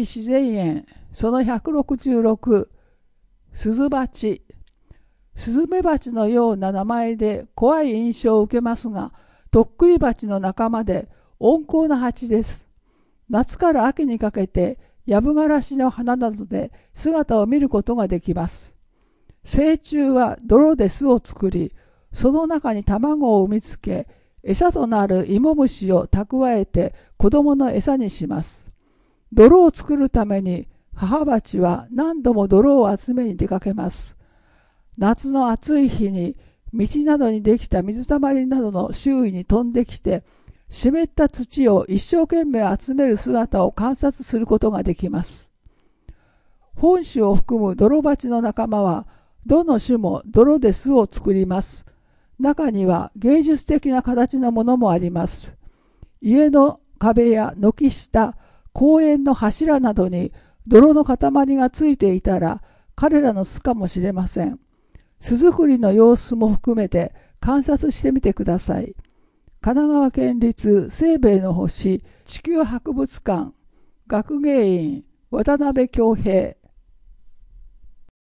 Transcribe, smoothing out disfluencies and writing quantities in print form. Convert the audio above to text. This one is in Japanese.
自然園その166、スズバチ。スズメバチのような名前で怖い印象を受けますが、とっくり蜂の仲間で温厚な蜂です。夏から秋にかけてヤブガラシの花などで姿を見ることができます。成虫は泥で巣を作り、その中に卵を産みつけ、餌となる芋虫を蓄えて子供の餌にします。泥を作るために母蜂は何度も泥を集めに出かけます。夏の暑い日に道などにできた水たまりなどの周囲に飛んできて、湿った土を一生懸命集める姿を観察することができます。本種を含む泥蜂の仲間は、どの種も泥で巣を作ります。中には芸術的な形のものもあります。家の壁や軒下、公園の柱などに泥の塊がついていたら、彼らの巣かもしれません。巣作りの様子も含めて観察してみてください。神奈川県立生命の星地球博物館学芸員渡辺恭平